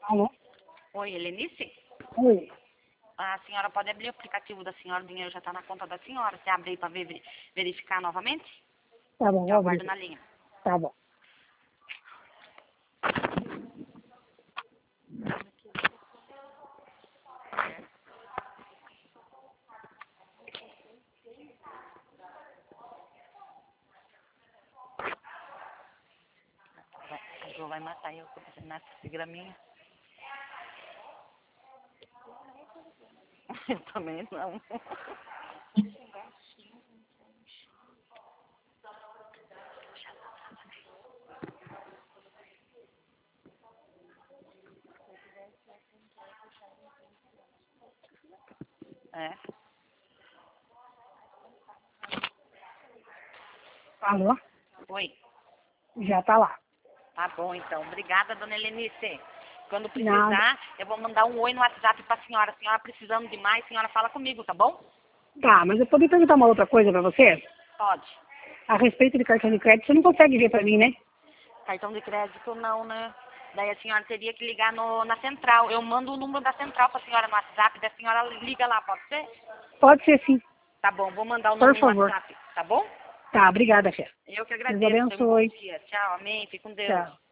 Alô? Oi, Helenice? Oi. A senhora pode abrir o aplicativo da senhora, o dinheiro já está na conta da senhora. Você abre aí para verificar novamente? Tá bom, Eu vou aguardo abrir. na linha. Tá bom. A Jo vai matar eu, que eu preciso nessa graminha. Eu também não. É. Alô? Oi. Já tá lá. Tá bom, então. Obrigada, dona Helenice. Quando Nada. precisar, eu vou mandar um oi no WhatsApp para a senhora. A senhora precisando de mais, a senhora fala comigo, tá bom? Tá, mas eu poderia perguntar uma outra coisa pra você? Pode. A respeito de cartão de crédito, você não consegue ver pra mim, né? Cartão de crédito não, né? Daí a senhora teria que ligar na central. Eu mando o número da central para a senhora no WhatsApp, daí a senhora liga lá, pode ser? Pode ser sim. Tá bom, vou mandar o Por número no favor. WhatsApp, tá bom? Tá, obrigada, chefe. Eu que Deus agradeço. Tenha um bom abençoe. dia. Tchau, amém. Fique com Deus. Tchau.